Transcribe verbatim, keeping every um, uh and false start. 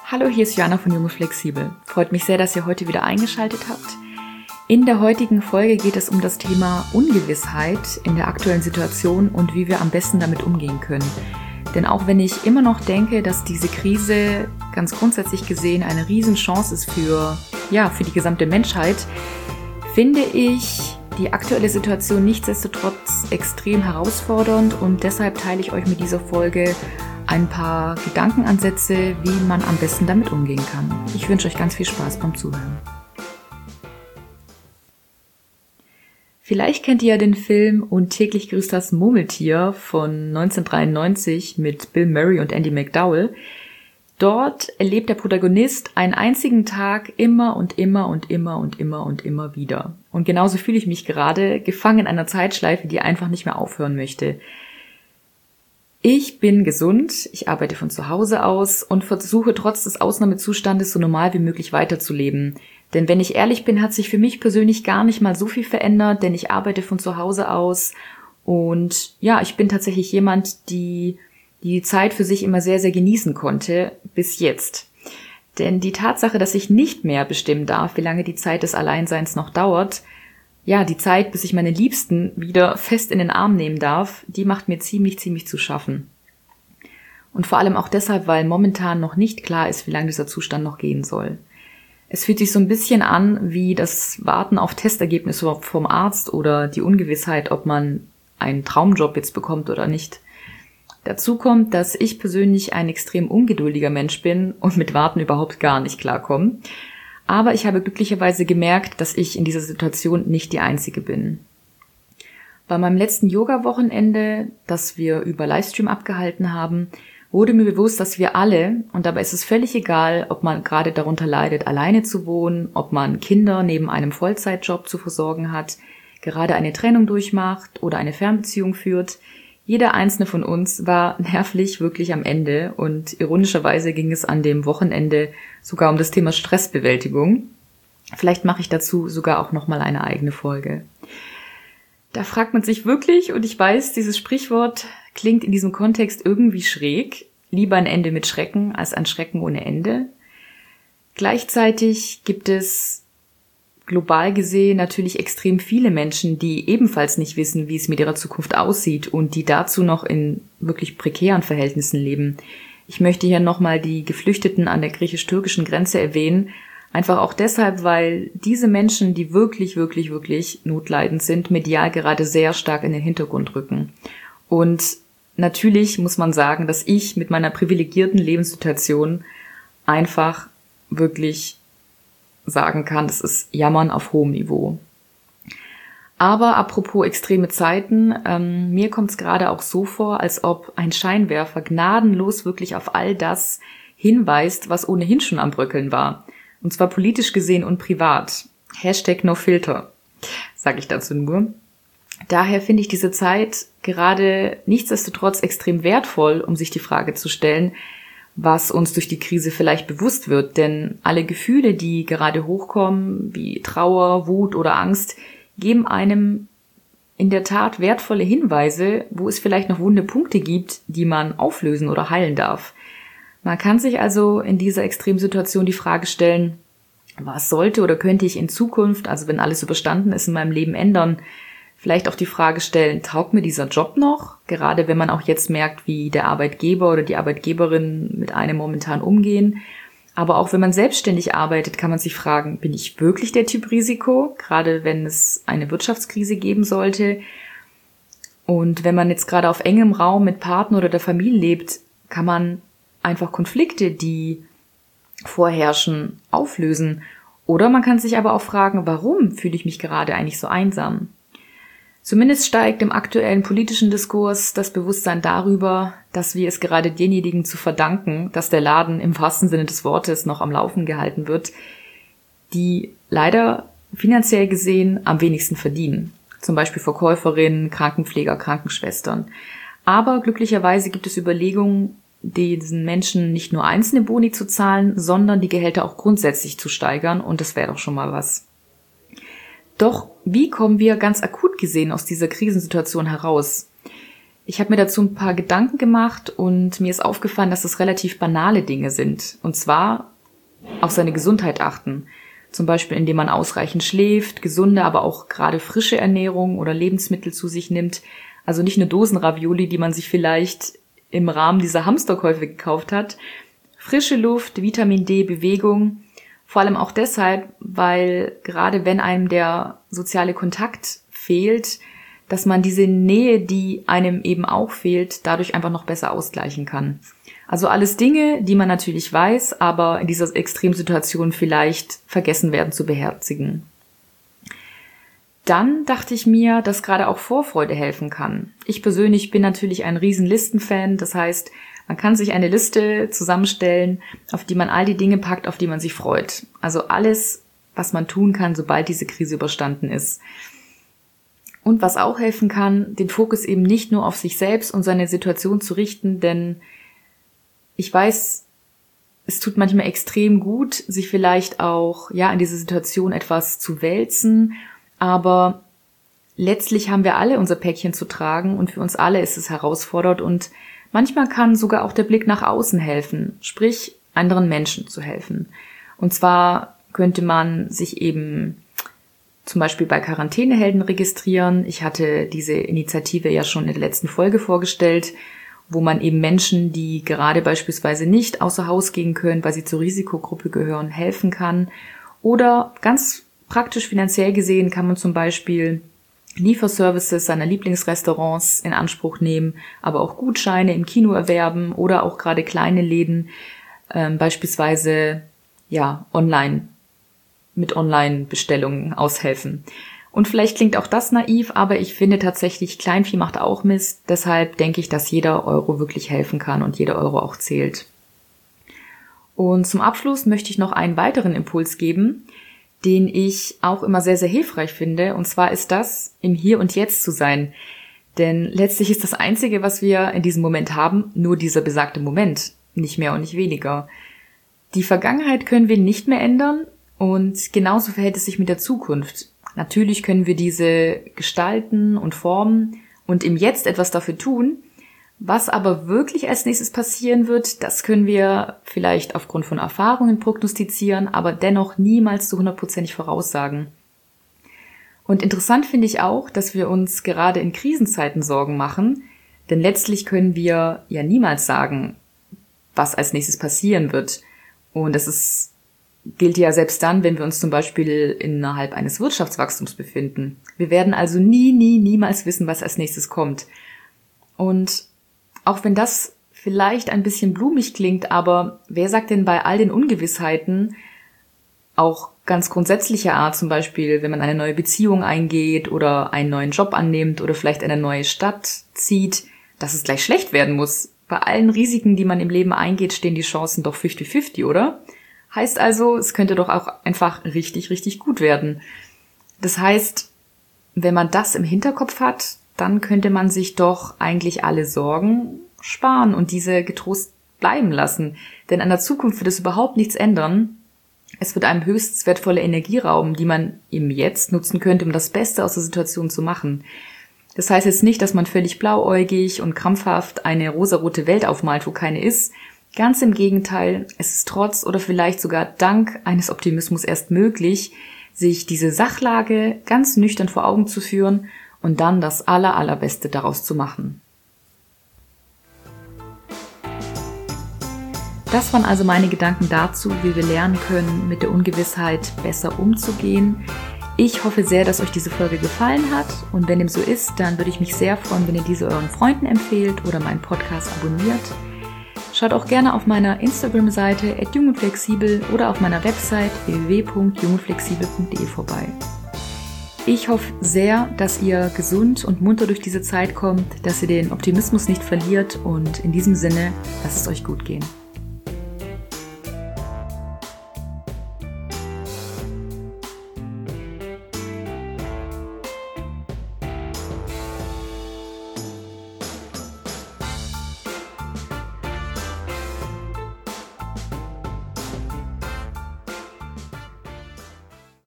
Hallo, hier ist Joanna von Junge Flexibel. Freut mich sehr, dass ihr heute wieder eingeschaltet habt. In der heutigen Folge geht es um das Thema Ungewissheit in der aktuellen Situation und wie wir am besten damit umgehen können. Denn auch wenn ich immer noch denke, dass diese Krise ganz grundsätzlich gesehen eine Riesenchance ist für, ja, für die gesamte Menschheit, finde ich die aktuelle Situation nichtsdestotrotz extrem herausfordernd und deshalb teile ich euch mit dieser Folge ein paar Gedankenansätze, wie man am besten damit umgehen kann. Ich wünsche euch ganz viel Spaß beim Zuhören. Vielleicht kennt ihr ja den Film Und täglich grüßt das Murmeltier von neunzehnhundertdreiundneunzig mit Bill Murray und Andie MacDowell. Dort erlebt der Protagonist einen einzigen Tag immer und immer und immer und immer und immer wieder. Und genauso fühle ich mich gerade, gefangen in einer Zeitschleife, die einfach nicht mehr aufhören möchte. Ich bin gesund, ich arbeite von zu Hause aus und versuche trotz des Ausnahmezustandes so normal wie möglich weiterzuleben. Denn wenn ich ehrlich bin, hat sich für mich persönlich gar nicht mal so viel verändert, denn ich arbeite von zu Hause aus und ja, ich bin tatsächlich jemand, die die Zeit für sich immer sehr, sehr genießen konnte, bis jetzt. Denn die Tatsache, dass ich nicht mehr bestimmen darf, wie lange die Zeit des Alleinseins noch dauert, ja, die Zeit, bis ich meine Liebsten wieder fest in den Arm nehmen darf, die macht mir ziemlich, ziemlich zu schaffen. Und vor allem auch deshalb, weil momentan noch nicht klar ist, wie lange dieser Zustand noch gehen soll. Es fühlt sich so ein bisschen an wie das Warten auf Testergebnisse vom Arzt oder die Ungewissheit, ob man einen Traumjob jetzt bekommt oder nicht. Dazu kommt, dass ich persönlich ein extrem ungeduldiger Mensch bin und mit Warten überhaupt gar nicht klarkomme. Aber ich habe glücklicherweise gemerkt, dass ich in dieser Situation nicht die Einzige bin. Bei meinem letzten Yoga-Wochenende, das wir über Livestream abgehalten haben, wurde mir bewusst, dass wir alle, und dabei ist es völlig egal, ob man gerade darunter leidet, alleine zu wohnen, ob man Kinder neben einem Vollzeitjob zu versorgen hat, gerade eine Trennung durchmacht oder eine Fernbeziehung führt. Jeder einzelne von uns war nervlich wirklich am Ende und ironischerweise ging es an dem Wochenende sogar um das Thema Stressbewältigung. Vielleicht mache ich dazu sogar auch nochmal eine eigene Folge. Da fragt man sich wirklich, und ich weiß, dieses Sprichwort klingt in diesem Kontext irgendwie schräg, lieber ein Ende mit Schrecken als ein Schrecken ohne Ende. Gleichzeitig gibt es global gesehen natürlich extrem viele Menschen, die ebenfalls nicht wissen, wie es mit ihrer Zukunft aussieht und die dazu noch in wirklich prekären Verhältnissen leben. Ich möchte hier nochmal die Geflüchteten an der griechisch-türkischen Grenze erwähnen, einfach auch deshalb, weil diese Menschen, die wirklich, wirklich, wirklich notleidend sind, medial gerade sehr stark in den Hintergrund rücken. Und natürlich muss man sagen, dass ich mit meiner privilegierten Lebenssituation einfach wirklich sagen kann, das ist Jammern auf hohem Niveau. Aber apropos extreme Zeiten, ähm, mir kommt es gerade auch so vor, als ob ein Scheinwerfer gnadenlos wirklich auf all das hinweist, was ohnehin schon am Bröckeln war. Und zwar politisch gesehen und privat. Hashtag no filter, sage ich dazu nur. Daher finde ich diese Zeit gerade nichtsdestotrotz extrem wertvoll, um sich die Frage zu stellen, was uns durch die Krise vielleicht bewusst wird. Denn alle Gefühle, die gerade hochkommen, wie Trauer, Wut oder Angst, geben einem in der Tat wertvolle Hinweise, wo es vielleicht noch wunde Punkte gibt, die man auflösen oder heilen darf. Man kann sich also in dieser Extremsituation die Frage stellen, was sollte oder könnte ich in Zukunft, also wenn alles überstanden ist, in meinem Leben ändern? Vielleicht auch die Frage stellen, taugt mir dieser Job noch? Gerade wenn man auch jetzt merkt, wie der Arbeitgeber oder die Arbeitgeberin mit einem momentan umgehen. Aber auch wenn man selbstständig arbeitet, kann man sich fragen, bin ich wirklich der Typ Risiko? Gerade wenn es eine Wirtschaftskrise geben sollte. Und wenn man jetzt gerade auf engem Raum mit Partner oder der Familie lebt, kann man einfach Konflikte, die vorherrschen, auflösen. Oder man kann sich aber auch fragen, warum fühle ich mich gerade eigentlich so einsam? Zumindest steigt im aktuellen politischen Diskurs das Bewusstsein darüber, dass wir es gerade denjenigen zu verdanken, dass der Laden im wahrsten Sinne des Wortes noch am Laufen gehalten wird, die leider finanziell gesehen am wenigsten verdienen. Zum Beispiel Verkäuferinnen, Krankenpfleger, Krankenschwestern. Aber glücklicherweise gibt es Überlegungen, diesen Menschen nicht nur einzelne Boni zu zahlen, sondern die Gehälter auch grundsätzlich zu steigern, und das wäre doch schon mal was. Doch wie kommen wir ganz akut gesehen aus dieser Krisensituation heraus? Ich habe mir dazu ein paar Gedanken gemacht und mir ist aufgefallen, dass es relativ banale Dinge sind. Und zwar auf seine Gesundheit achten. Zum Beispiel, indem man ausreichend schläft, gesunde, aber auch gerade frische Ernährung oder Lebensmittel zu sich nimmt. Also nicht nur Dosenravioli, die man sich vielleicht im Rahmen dieser Hamsterkäufe gekauft hat. Frische Luft, Vitamin D, Bewegung. Vor allem auch deshalb, weil gerade wenn einem der soziale Kontakt fehlt, dass man diese Nähe, die einem eben auch fehlt, dadurch einfach noch besser ausgleichen kann. Also alles Dinge, die man natürlich weiß, aber in dieser Extremsituation vielleicht vergessen werden zu beherzigen. Dann dachte ich mir, dass gerade auch Vorfreude helfen kann. Ich persönlich bin natürlich ein riesen Listenfan, das heißt, man kann sich eine Liste zusammenstellen, auf die man all die Dinge packt, auf die man sich freut. Also alles, was man tun kann, sobald diese Krise überstanden ist. Und was auch helfen kann, den Fokus eben nicht nur auf sich selbst und seine Situation zu richten, denn ich weiß, es tut manchmal extrem gut, sich vielleicht auch ja in diese Situation etwas zu wälzen, aber letztlich haben wir alle unser Päckchen zu tragen und für uns alle ist es herausfordernd und manchmal kann sogar auch der Blick nach außen helfen, sprich anderen Menschen zu helfen. Und zwar könnte man sich eben zum Beispiel bei Quarantänehelden registrieren. Ich hatte diese Initiative ja schon in der letzten Folge vorgestellt, wo man eben Menschen, die gerade beispielsweise nicht außer Haus gehen können, weil sie zur Risikogruppe gehören, helfen kann. Oder ganz praktisch finanziell gesehen kann man zum Beispiel Lieferservices seiner Lieblingsrestaurants in Anspruch nehmen, aber auch Gutscheine im Kino erwerben oder auch gerade kleine Läden, äh, beispielsweise ja online mit Online-Bestellungen aushelfen. Und vielleicht klingt auch das naiv, aber ich finde tatsächlich, Kleinvieh macht auch Mist. Deshalb denke ich, dass jeder Euro wirklich helfen kann und jeder Euro auch zählt. Und zum Abschluss möchte ich noch einen weiteren Impuls geben, den ich auch immer sehr, sehr hilfreich finde. Und zwar ist das, im Hier und Jetzt zu sein. Denn letztlich ist das Einzige, was wir in diesem Moment haben, nur dieser besagte Moment. Nicht mehr und nicht weniger. Die Vergangenheit können wir nicht mehr ändern. Und genauso verhält es sich mit der Zukunft. Natürlich können wir diese gestalten und formen und im Jetzt etwas dafür tun. Was aber wirklich als nächstes passieren wird, das können wir vielleicht aufgrund von Erfahrungen prognostizieren, aber dennoch niemals zu hundertprozentig voraussagen. Und interessant finde ich auch, dass wir uns gerade in Krisenzeiten Sorgen machen, denn letztlich können wir ja niemals sagen, was als nächstes passieren wird. Und das ist gilt ja selbst dann, wenn wir uns zum Beispiel innerhalb eines Wirtschaftswachstums befinden. Wir werden also nie, nie, niemals wissen, was als nächstes kommt. Und auch wenn das vielleicht ein bisschen blumig klingt, aber wer sagt denn bei all den Ungewissheiten, auch ganz grundsätzlicher Art, zum Beispiel, wenn man eine neue Beziehung eingeht oder einen neuen Job annimmt oder vielleicht eine neue Stadt zieht, dass es gleich schlecht werden muss. Bei allen Risiken, die man im Leben eingeht, stehen die Chancen doch fünfzig fünfzig, oder? Heißt also, es könnte doch auch einfach richtig, richtig gut werden. Das heißt, wenn man das im Hinterkopf hat, dann könnte man sich doch eigentlich alle Sorgen sparen und diese getrost bleiben lassen. Denn an der Zukunft wird es überhaupt nichts ändern. Es wird einem höchst wertvolle Energie rauben, die man im Jetzt nutzen könnte, um das Beste aus der Situation zu machen. Das heißt jetzt nicht, dass man völlig blauäugig und krampfhaft eine rosarote Welt aufmalt, wo keine ist. Ganz im Gegenteil, es ist trotz oder vielleicht sogar dank eines Optimismus erst möglich, sich diese Sachlage ganz nüchtern vor Augen zu führen und dann das aller, allerbeste daraus zu machen. Das waren also meine Gedanken dazu, wie wir lernen können, mit der Ungewissheit besser umzugehen. Ich hoffe sehr, dass euch diese Folge gefallen hat und wenn dem so ist, dann würde ich mich sehr freuen, wenn ihr diese euren Freunden empfehlt oder meinen Podcast abonniert. Schaut auch gerne auf meiner Instagram-Seite at jung und flexibel oder auf meiner Website w w w punkt jung und flexibel punkt d e vorbei. Ich hoffe sehr, dass ihr gesund und munter durch diese Zeit kommt, dass ihr den Optimismus nicht verliert und in diesem Sinne, lasst es euch gut gehen.